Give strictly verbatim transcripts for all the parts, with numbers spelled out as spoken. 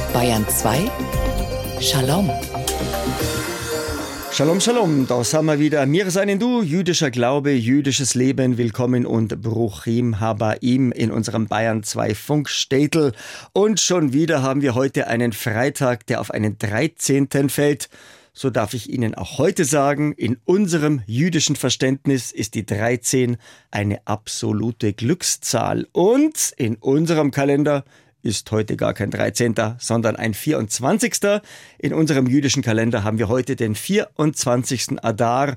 Bayern zwei. Shalom. Shalom, Shalom, da sind wir wieder. Wir seien du, jüdischer Glaube, jüdisches Leben. Willkommen und Bruchim Habaim in unserem Bayern zwei Funkstädtel. Und schon wieder haben wir heute einen Freitag, der auf einen dreizehnten fällt. So darf ich Ihnen auch heute sagen, in unserem jüdischen Verständnis ist die dreizehn eine absolute Glückszahl. Und in unserem Kalender ist heute gar kein dreizehnter, sondern ein vierundzwanzigster. In unserem jüdischen Kalender haben wir heute den vierundzwanzigsten Adar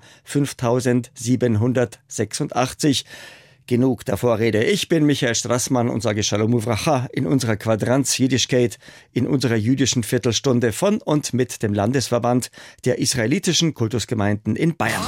fünftausendsiebenhundertsechsundachtzig. Genug der Vorrede. Ich bin Michael Strassmann und sage Shalom Uvracha in unserer Quadranz Jiddischkeit, in unserer jüdischen Viertelstunde von und mit dem Landesverband der israelitischen Kultusgemeinden in Bayern.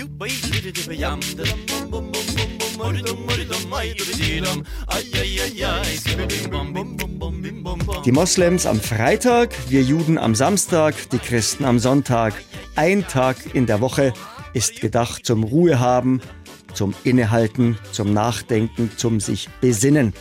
Die Moslems am Freitag, wir Juden am Samstag, die Christen am Sonntag. Ein Tag in der Woche ist gedacht zum Ruhehaben, zum Innehalten, zum Nachdenken, zum sich besinnen.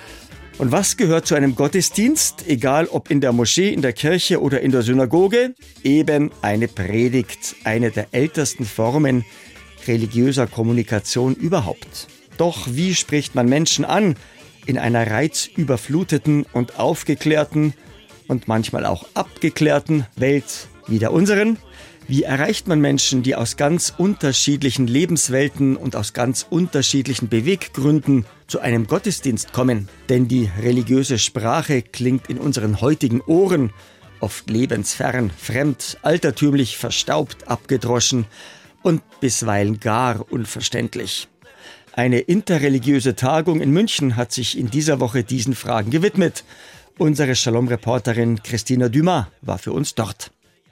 Und was gehört zu einem Gottesdienst, egal ob in der Moschee, in der Kirche oder in der Synagoge? Eben eine Predigt, eine der ältesten Formen religiöser Kommunikation überhaupt. Doch wie spricht man Menschen an in einer reizüberfluteten und aufgeklärten und manchmal auch abgeklärten Welt wie der unseren? Wie erreicht man Menschen, die aus ganz unterschiedlichen Lebenswelten und aus ganz unterschiedlichen Beweggründen zu einem Gottesdienst kommen? Denn die religiöse Sprache klingt in unseren heutigen Ohren oft lebensfern, fremd, altertümlich, verstaubt, abgedroschen und bisweilen gar unverständlich. Eine interreligiöse Tagung in München hat sich in dieser Woche diesen Fragen gewidmet. Unsere Shalom-Reporterin Christina Dumas war für uns dort.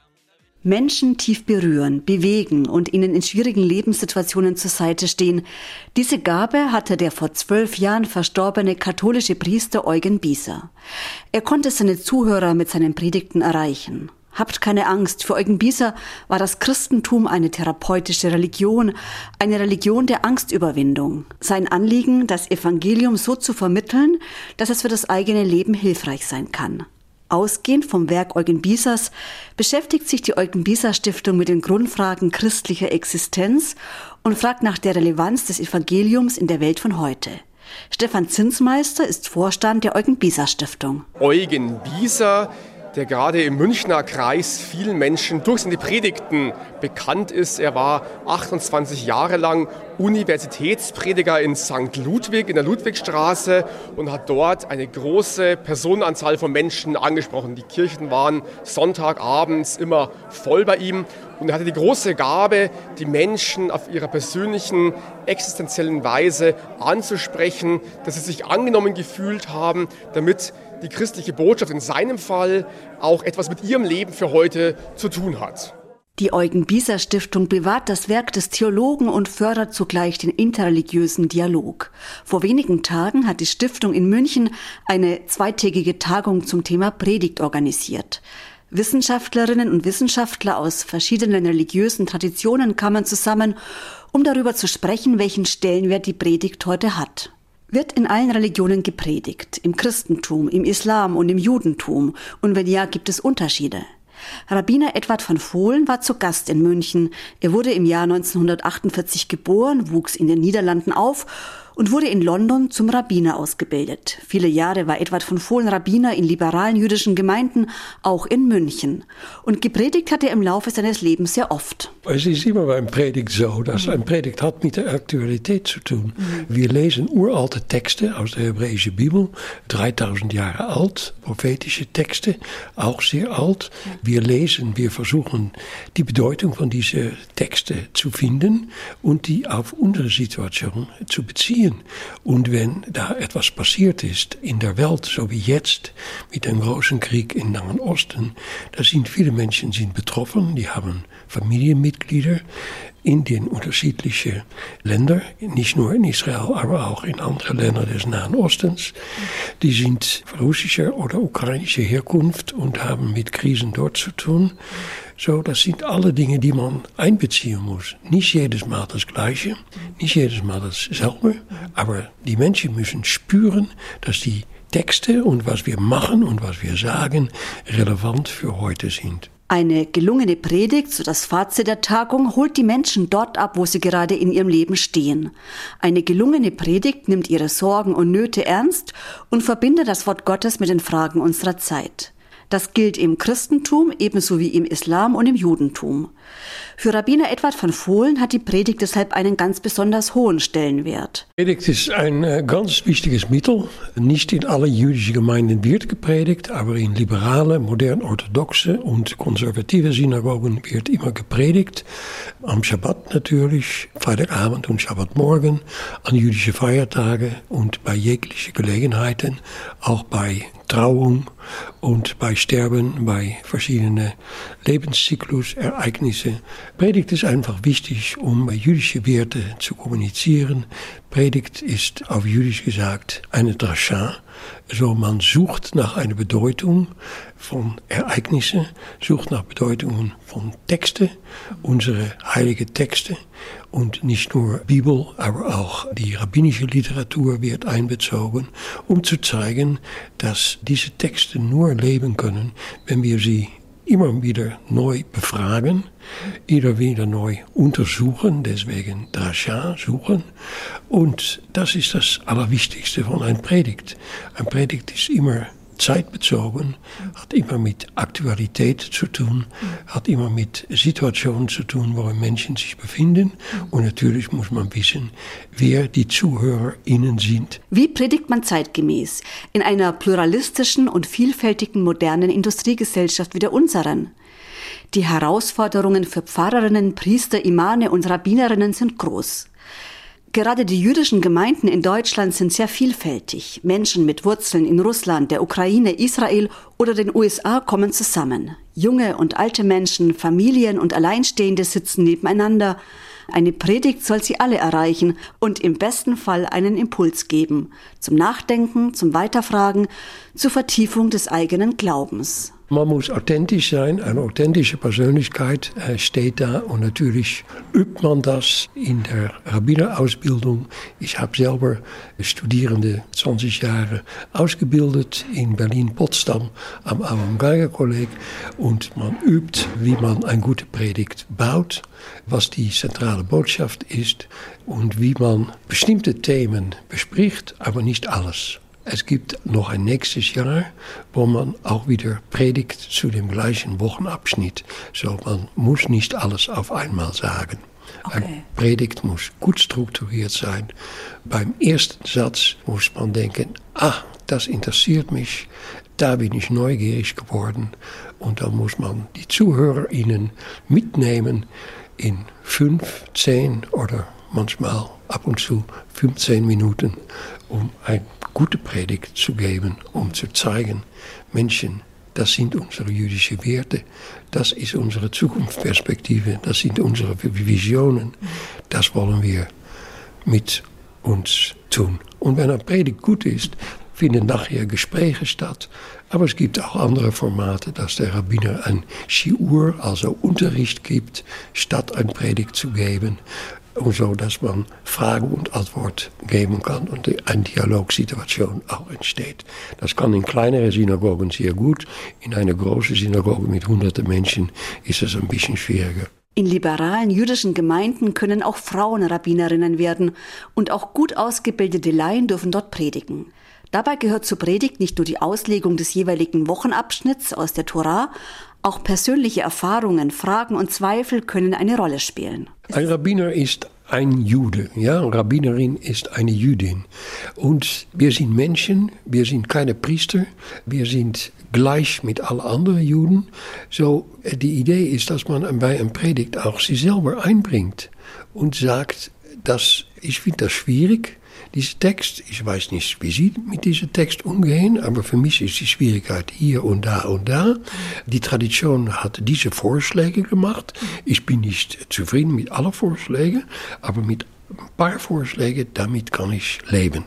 Menschen tief berühren, bewegen und ihnen in schwierigen Lebenssituationen zur Seite stehen. Diese Gabe hatte der vor zwölf Jahren verstorbene katholische Priester Eugen Bieser. Er konnte seine Zuhörer mit seinen Predigten erreichen. Habt keine Angst, für Eugen Bieser war das Christentum eine therapeutische Religion, eine Religion der Angstüberwindung. Sein Anliegen, das Evangelium so zu vermitteln, dass es für das eigene Leben hilfreich sein kann. Ausgehend vom Werk Eugen Biesers beschäftigt sich die Eugen Bieser Stiftung mit den Grundfragen christlicher Existenz und fragt nach der Relevanz des Evangeliums in der Welt von heute. Stefan Zinsmeister ist Vorstand der Eugen Bieser Stiftung. Eugen Bieser, der gerade im Münchner Kreis vielen Menschen durch seine Predigten bekannt ist. Er war achtundzwanzig Jahre lang Universitätsprediger in Sankt Ludwig, in der Ludwigstraße und hat dort eine große Personenanzahl von Menschen angesprochen. Die Kirchen waren Sonntagabends immer voll bei ihm und er hatte die große Gabe, die Menschen auf ihrer persönlichen, existenziellen Weise anzusprechen, dass sie sich angenommen gefühlt haben, damit die christliche Botschaft in seinem Fall auch etwas mit ihrem Leben für heute zu tun hat. Die Eugen Bieser Stiftung bewahrt das Werk des Theologen und fördert zugleich den interreligiösen Dialog. Vor wenigen Tagen hat die Stiftung in München eine zweitägige Tagung zum Thema Predigt organisiert. Wissenschaftlerinnen und Wissenschaftler aus verschiedenen religiösen Traditionen kamen zusammen, um darüber zu sprechen, welchen Stellenwert die Predigt heute hat. Wird in allen Religionen gepredigt, im Christentum, im Islam und im Judentum? Und wenn ja, gibt es Unterschiede? Rabbiner Edward von Vohlen war zu Gast in München. Er wurde im Jahr neunzehnhundertachtundvierzig geboren, wuchs in den Niederlanden auf und wurde in London zum Rabbiner ausgebildet. Viele Jahre war Edward von Vohlen Rabbiner in liberalen jüdischen Gemeinden, auch in München. Und gepredigt hat er im Laufe seines Lebens sehr oft. Es ist immer beim Predigt so, dass ein Predigt hat mit der Aktualität zu tun. Wir lesen uralte Texte aus der hebräischen Bibel, dreitausend Jahre alt, prophetische Texte, auch sehr alt. Wir lesen, wir versuchen die Bedeutung von diesen Texten zu finden und die auf unsere Situation zu beziehen. Und wenn da etwas passiert ist in der Welt, so wie jetzt mit dem großen Krieg im Nahen Osten, da sind viele Menschen sind betroffen, die haben Familienmitglieder in den unterschiedlichen Ländern, nicht nur in Israel, aber auch in anderen Ländern des Nahen Ostens. Die sind russischer oder ukrainischer Herkunft und haben mit Krisen dort zu tun. So, das sind alle Dinge, die man einbeziehen muss. Nicht jedes Mal das Gleiche, nicht jedes Mal dasselbe, aber die Menschen müssen spüren, dass die Texte und was wir machen und was wir sagen relevant für heute sind. Eine gelungene Predigt, so das Fazit der Tagung, holt die Menschen dort ab, wo sie gerade in ihrem Leben stehen. Eine gelungene Predigt nimmt ihre Sorgen und Nöte ernst und verbindet das Wort Gottes mit den Fragen unserer Zeit. Das gilt im Christentum ebenso wie im Islam und im Judentum. Für Rabbiner Edward van Vohlen hat die Predigt deshalb einen ganz besonders hohen Stellenwert. Predigt ist ein ganz wichtiges Mittel. Nicht in alle jüdischen Gemeinden wird gepredigt, aber in liberale, modern orthodoxe und konservative Synagogen wird immer gepredigt. Am Schabbat natürlich, Freitagabend und Schabbatmorgen, an jüdische Feiertage und bei jeglichen Gelegenheiten, auch bei Trauung und bei Sterben, bei verschiedenen Lebenszyklusereignisse. Predigt ist einfach wichtig, um jüdische Werte zu kommunizieren. Predigt ist auf Jüdisch gesagt eine Drasha. So, man sucht nach einer Bedeutung von Ereignissen, sucht nach Bedeutungen von Texten, unsere heilige Texte. Und nicht nur Bibel, aber auch die rabbinische Literatur wird einbezogen, um zu zeigen, dass diese Texte nur leben können, wenn wir sie immer wieder neu befragen, immer wieder neu untersuchen, deswegen Drasha suchen. Und das ist das Allerwichtigste von einer Predigt. Eine Predigt ist immer zeitbezogen, hat immer mit Aktualität zu tun, hat immer mit Situationen zu tun, wo Menschen sich befinden. Und natürlich muss man wissen, wer die ZuhörerInnen sind. Wie predigt man zeitgemäß in einer pluralistischen und vielfältigen modernen Industriegesellschaft wie der unseren? Die Herausforderungen für Pfarrerinnen, Priester, Imame und Rabbinerinnen sind groß. Gerade die jüdischen Gemeinden in Deutschland sind sehr vielfältig. Menschen mit Wurzeln in Russland, der Ukraine, Israel oder den U S A kommen zusammen. Junge und alte Menschen, Familien und Alleinstehende sitzen nebeneinander. Eine Predigt soll sie alle erreichen und im besten Fall einen Impuls geben. Zum Nachdenken, zum Weiterfragen, zur Vertiefung des eigenen Glaubens. Man muss authentisch sein, eine authentische Persönlichkeit äh, steht da und natürlich übt man das in der Rabbinerausbildung. Ich habe selber Studierende zwanzig Jahre ausgebildet in Berlin-Potsdam am Abraham Geiger Kolleg und man übt, wie man eine gute Predigt baut, was die zentrale Botschaft ist und wie man bestimmte Themen bespricht, aber nicht alles. Es gibt noch ein nächstes Jahr, wo man auch wieder predigt zu dem gleichen Wochenabschnitt. So, man muss nicht alles auf einmal sagen. Okay. Eine Predigt muss gut strukturiert sein. Beim ersten Satz muss man denken, ah, das interessiert mich, da bin ich neugierig geworden. Und dann muss man die ZuhörerInnen mitnehmen in fünf, zehn oder manchmal ab und zu fünfzehn Minuten, um eine gute Predigt zu geben, um zu zeigen, Menschen, das sind unsere jüdischen Werte, das ist unsere Zukunftsperspektive, das sind unsere Visionen, das wollen wir mit uns tun. Und wenn eine Predigt gut ist, finden nachher Gespräche statt, aber es gibt auch andere Formate, dass der Rabbiner ein Shiur, also Unterricht gibt, statt eine Predigt zu geben, und so, dass man Frage und Antwort geben kann und eine Dialogsituation auch entsteht. Das kann in kleineren Synagogen sehr gut, in einer großen Synagoge mit hunderten Menschen ist es ein bisschen schwieriger. In liberalen jüdischen Gemeinden können auch Frauen Rabbinerinnen werden und auch gut ausgebildete Laien dürfen dort predigen. Dabei gehört zur Predigt nicht nur die Auslegung des jeweiligen Wochenabschnitts aus der Tora, auch persönliche Erfahrungen, Fragen und Zweifel können eine Rolle spielen. Ein Rabbiner ist ein Jude, ja, eine Rabbinerin ist eine Jüdin. Und wir sind Menschen, wir sind keine Priester, wir sind gleich mit allen anderen Juden. So, die Idee ist, dass man bei einer Predigt auch sich selber einbringt und sagt, dass ich finde das schwierig. Dieser Text, ich weiß nicht, wie Sie mit diesem Text umgehen, aber für mich ist die Schwierigkeit hier und da und da. Die Tradition hat diese Vorschläge gemacht. Ich bin nicht zufrieden mit allen Vorschlägen, aber mit ein paar Vorschlägen, damit kann ich leben.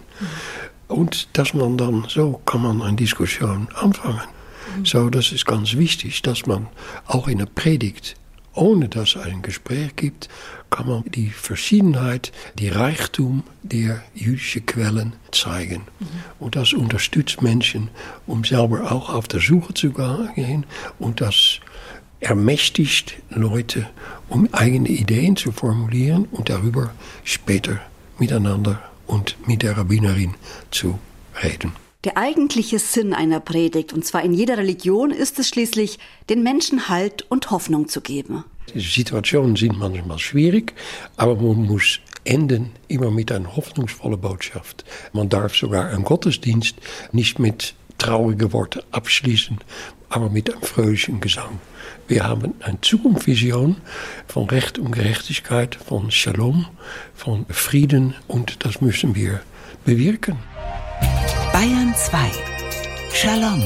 Und dass man dann, so kann man eine Diskussion anfangen. So, das ist ganz wichtig, dass man auch in der Predigt ohne dass es ein Gespräch gibt, kann man die Verschiedenheit, die Reichtum der jüdischen Quellen zeigen. Mhm. Und das unterstützt Menschen, um selber auch auf der Suche zu gehen. Und das ermächtigt Leute, um eigene Ideen zu formulieren und darüber später miteinander und mit der Rabbinerin zu reden. Der eigentliche Sinn einer Predigt, und zwar in jeder Religion, ist es schließlich, den Menschen Halt und Hoffnung zu geben. Die Situationen sind manchmal schwierig, aber man muss enden immer mit einer hoffnungsvollen Botschaft. Man darf sogar einen Gottesdienst nicht mit traurigen Worten abschließen, aber mit einem fröhlichen Gesang. Wir haben eine Zukunftsvision von Recht und Gerechtigkeit, von Shalom, von Frieden, und das müssen wir bewirken. Bayern zwei. Shalom.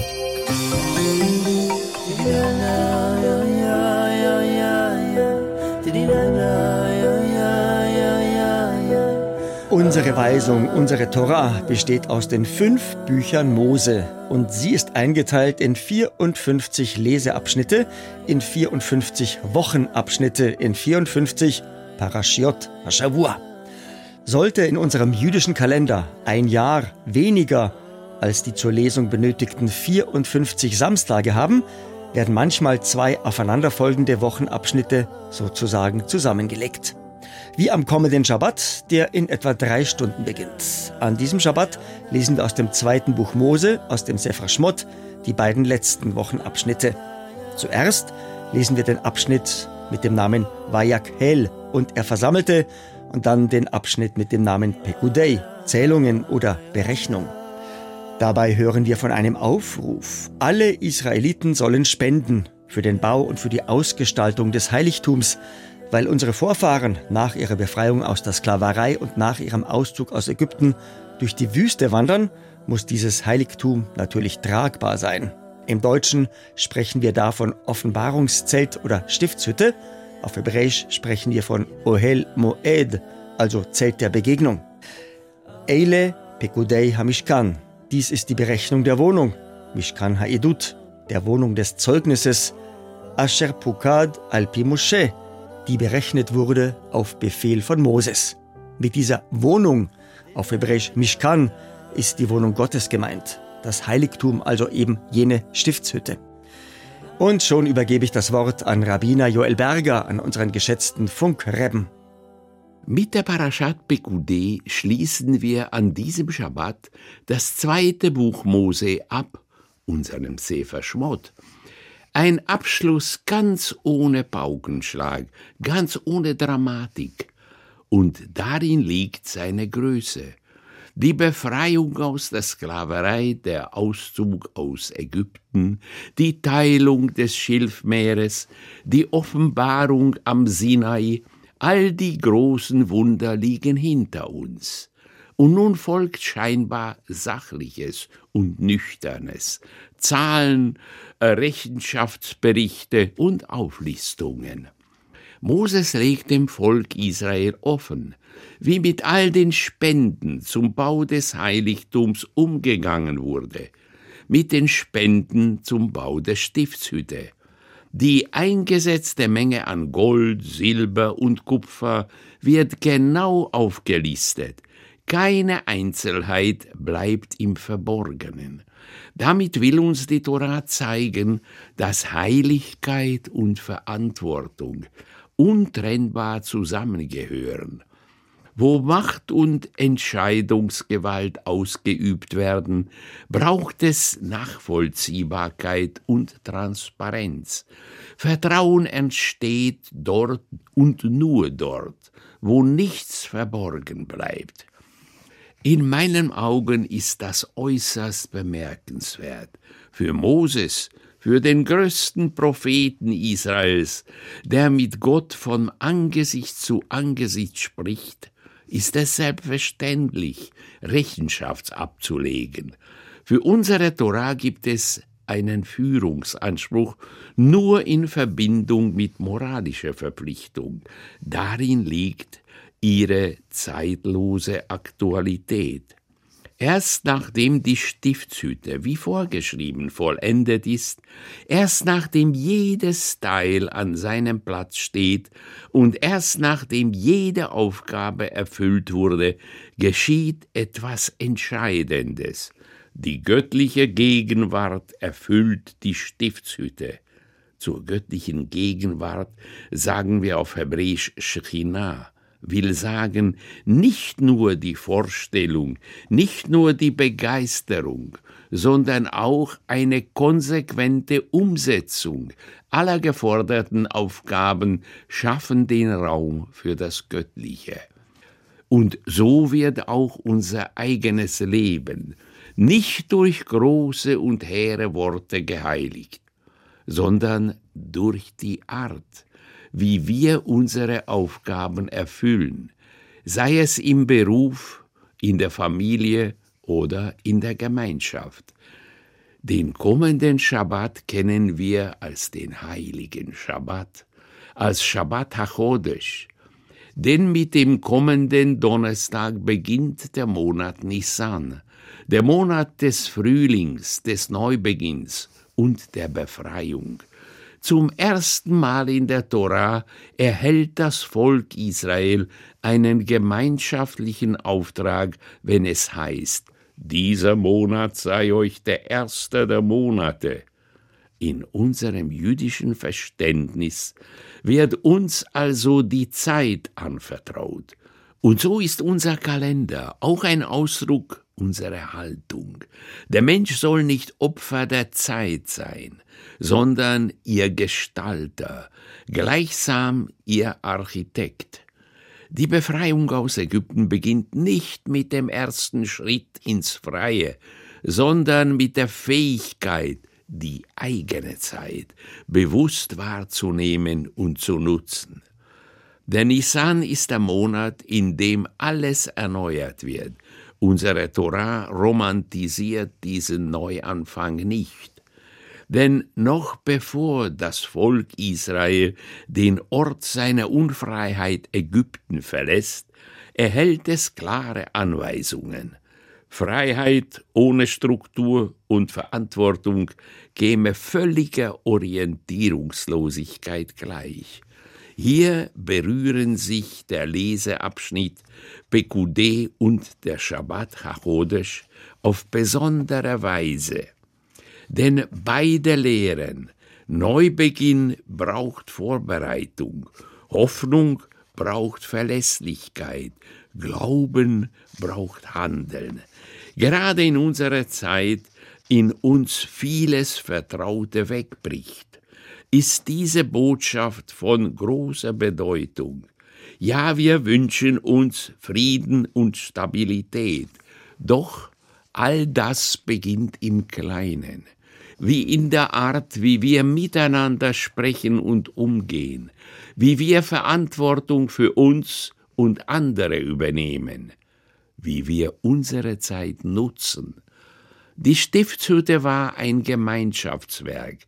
Unsere Weisung, unsere Torah besteht aus den fünf Büchern Mose und sie ist eingeteilt in vierundfünfzig Leseabschnitte, in vierundfünfzig Wochenabschnitte, in vierundfünfzig Parashiot Hashavua. Sollte in unserem jüdischen Kalender ein Jahr weniger als die zur Lesung benötigten vierundfünfzig Samstage haben, werden manchmal zwei aufeinanderfolgende Wochenabschnitte sozusagen zusammengelegt. Wie am kommenden Schabbat, der in etwa drei Stunden beginnt. An diesem Schabbat lesen wir aus dem zweiten Buch Mose, aus dem Sefer Shmot, die beiden letzten Wochenabschnitte. Zuerst lesen wir den Abschnitt mit dem Namen Vayakhel und er versammelte, und dann den Abschnitt mit dem Namen Pekudei, Zählungen oder Berechnung. Dabei hören wir von einem Aufruf. Alle Israeliten sollen spenden für den Bau und für die Ausgestaltung des Heiligtums, weil unsere Vorfahren nach ihrer Befreiung aus der Sklaverei und nach ihrem Auszug aus Ägypten durch die Wüste wandern, muss dieses Heiligtum natürlich tragbar sein. Im Deutschen sprechen wir da von Offenbarungszelt oder Stiftshütte. Auf Hebräisch sprechen wir von Ohel Moed, also Zelt der Begegnung. Eile Pekudei HaMishkan. Dies ist die Berechnung der Wohnung. Mishkan HaEdut, der Wohnung des Zeugnisses. Asher Pukad Alpi Moshe, die berechnet wurde auf Befehl von Moses. Mit dieser Wohnung, auf Hebräisch Mishkan, ist die Wohnung Gottes gemeint. Das Heiligtum, also eben jene Stiftshütte. Und schon übergebe ich das Wort an Rabbiner Joel Berger, an unseren geschätzten Funkrebben. Mit der Parashat Pekudei schließen wir an diesem Schabbat das zweite Buch Mose ab, unserem Sefer Shmot. Ein Abschluss ganz ohne Paukenschlag, ganz ohne Dramatik. Und darin liegt seine Größe. Die Befreiung aus der Sklaverei, der Auszug aus Ägypten, die Teilung des Schilfmeeres, die Offenbarung am Sinai, all die großen Wunder liegen hinter uns. Und nun folgt scheinbar Sachliches und Nüchternes, Zahlen, Rechenschaftsberichte und Auflistungen. Moses legt dem Volk Israel offen, wie mit all den Spenden zum Bau des Heiligtums umgegangen wurde, mit den Spenden zum Bau der Stiftshütte. Die eingesetzte Menge an Gold, Silber und Kupfer wird genau aufgelistet. Keine Einzelheit bleibt im Verborgenen. Damit will uns die Tora zeigen, dass Heiligkeit und Verantwortung untrennbar zusammengehören. Wo Macht und Entscheidungsgewalt ausgeübt werden, braucht es Nachvollziehbarkeit und Transparenz. Vertrauen entsteht dort und nur dort, wo nichts verborgen bleibt. In meinen Augen ist das äußerst bemerkenswert. Für Moses, für den größten Propheten Israels, der mit Gott von Angesicht zu Angesicht spricht, ist es selbstverständlich, Rechenschaft abzulegen. Für unsere Tora gibt es einen Führungsanspruch nur in Verbindung mit moralischer Verpflichtung. Darin liegt ihre zeitlose Aktualität. Erst nachdem die Stiftshütte, wie vorgeschrieben, vollendet ist, erst nachdem jedes Teil an seinem Platz steht und erst nachdem jede Aufgabe erfüllt wurde, geschieht etwas Entscheidendes. Die göttliche Gegenwart erfüllt die Stiftshütte. Zur göttlichen Gegenwart sagen wir auf Hebräisch Shechinah, will sagen, nicht nur die Vorstellung, nicht nur die Begeisterung, sondern auch eine konsequente Umsetzung aller geforderten Aufgaben schaffen den Raum für das Göttliche. Und so wird auch unser eigenes Leben nicht durch große und hehre Worte geheiligt, sondern durch die Art, wie wir unsere Aufgaben erfüllen, sei es im Beruf, in der Familie oder in der Gemeinschaft. Den kommenden Schabbat kennen wir als den heiligen Schabbat, als Shabbat HaChodesh, denn mit dem kommenden Donnerstag beginnt der Monat Nisan, der Monat des Frühlings, des Neubeginns und der Befreiung. Zum ersten Mal in der Tora erhält das Volk Israel einen gemeinschaftlichen Auftrag, wenn es heißt, dieser Monat sei euch der erste der Monate. In unserem jüdischen Verständnis wird uns also die Zeit anvertraut. Und so ist unser Kalender auch ein Ausdruck unserer Haltung. Der Mensch soll nicht Opfer der Zeit sein, sondern ihr Gestalter, gleichsam ihr Architekt. Die Befreiung aus Ägypten beginnt nicht mit dem ersten Schritt ins Freie, sondern mit der Fähigkeit, die eigene Zeit bewusst wahrzunehmen und zu nutzen. Der Nisan ist der Monat, in dem alles erneuert wird. Unsere Tora romantisiert diesen Neuanfang nicht. Denn noch bevor das Volk Israel den Ort seiner Unfreiheit Ägypten verlässt, erhält es klare Anweisungen. Freiheit ohne Struktur und Verantwortung käme völliger Orientierungslosigkeit gleich. Hier berühren sich der Leseabschnitt Pekudei und der Shabbat HaChodesh auf besondere Weise. Denn beide lehren, Neubeginn braucht Vorbereitung, Hoffnung braucht Verlässlichkeit, Glauben braucht Handeln. Gerade in unserer Zeit, in uns vieles Vertraute wegbricht, ist diese Botschaft von großer Bedeutung. Ja, wir wünschen uns Frieden und Stabilität, doch all das beginnt im Kleinen, wie in der Art, wie wir miteinander sprechen und umgehen, wie wir Verantwortung für uns und andere übernehmen, wie wir unsere Zeit nutzen. Die Stiftshütte war ein Gemeinschaftswerk.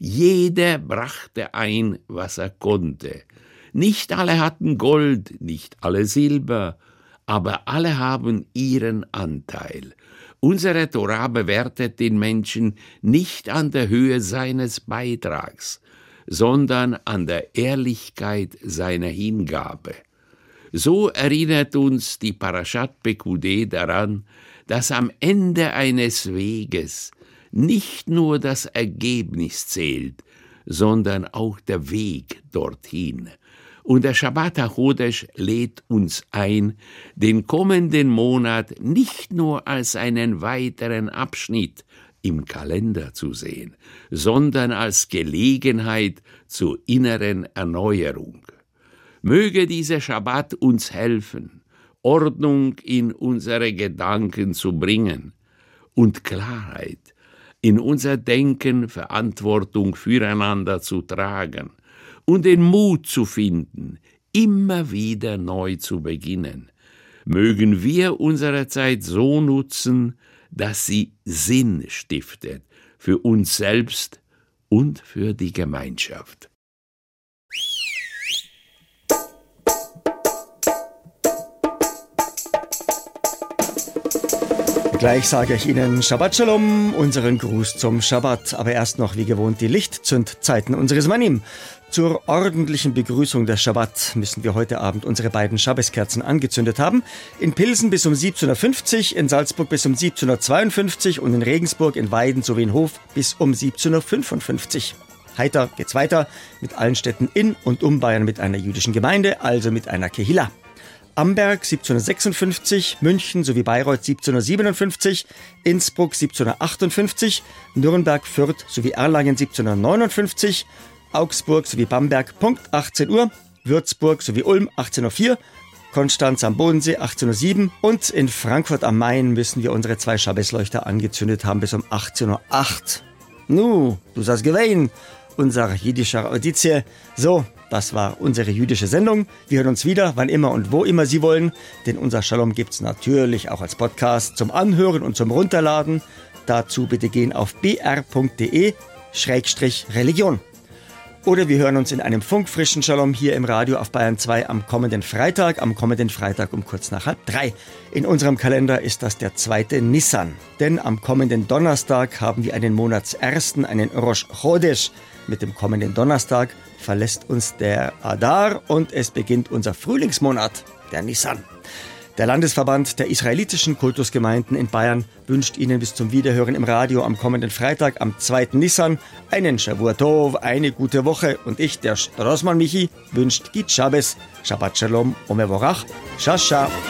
Jeder brachte ein, was er konnte. Nicht alle hatten Gold, nicht alle Silber, aber alle haben ihren Anteil. Unsere Tora bewertet den Menschen nicht an der Höhe seines Beitrags, sondern an der Ehrlichkeit seiner Hingabe. So erinnert uns die Parashat Pekudei daran, dass am Ende eines Weges nicht nur das Ergebnis zählt, sondern auch der Weg dorthin. Und der Shabbat HaChodesh lädt uns ein, den kommenden Monat nicht nur als einen weiteren Abschnitt im Kalender zu sehen, sondern als Gelegenheit zur inneren Erneuerung. Möge dieser Schabbat uns helfen, Ordnung in unsere Gedanken zu bringen und Klarheit in unser Denken, Verantwortung füreinander zu tragen und den Mut zu finden, immer wieder neu zu beginnen. Mögen wir unsere Zeit so nutzen, dass sie Sinn stiftet für uns selbst und für die Gemeinschaft. Gleich sage ich Ihnen Shabbat Shalom, unseren Gruß zum Shabbat. Aber erst noch wie gewohnt die Lichtzündzeiten unseres Manim. Zur ordentlichen Begrüßung des Shabbat müssen wir heute Abend unsere beiden Schabbeskerzen angezündet haben. In Pilsen bis um siebzehn Uhr fünfzig, in Salzburg bis um siebzehn Uhr zweiundfünfzig und in Regensburg, in Weiden sowie in Hof bis um siebzehn Uhr fünfundfünfzig. Heiter geht's weiter mit allen Städten in und um Bayern mit einer jüdischen Gemeinde, also mit einer Kehilla. Amberg siebzehn Uhr sechsundfünfzig, München sowie Bayreuth siebzehn Uhr siebenundfünfzig, Innsbruck siebzehn Uhr achtundfünfzig, Nürnberg, Fürth sowie Erlangen siebzehn Uhr neunundfünfzig, Augsburg sowie Bamberg Punkt achtzehn Uhr, Würzburg sowie Ulm achtzehn Uhr vier, Konstanz am Bodensee achtzehn Uhr sieben und in Frankfurt am Main müssen wir unsere zwei Schabbesleuchter angezündet haben bis um achtzehn Uhr acht. Nu, du sagst gewähnt, unser jüdischer Auditie. So, das war unsere jüdische Sendung. Wir hören uns wieder, wann immer und wo immer Sie wollen, denn unser Shalom gibt's natürlich auch als Podcast zum Anhören und zum Runterladen. Dazu bitte gehen auf b r punkt d e Schrägstrich Religion. Oder wir hören uns in einem funkfrischen Shalom hier im Radio auf Bayern zwei am kommenden Freitag, am kommenden Freitag um kurz nach halb drei. In unserem Kalender ist das der zweite Nissan. Denn am kommenden Donnerstag haben wir einen Monatsersten, einen Rosh Chodesh. Mit dem kommenden Donnerstag verlässt uns der Adar und es beginnt unser Frühlingsmonat, der Nissan. Der Landesverband der israelitischen Kultusgemeinden in Bayern wünscht Ihnen bis zum Wiederhören im Radio am kommenden Freitag, am zweiten Nissan, einen Shavua Tov, eine gute Woche. Und ich, der Strassmann Michi, wünscht Git Shabbos, Shabbat Shalom, Omevorach, Shasha.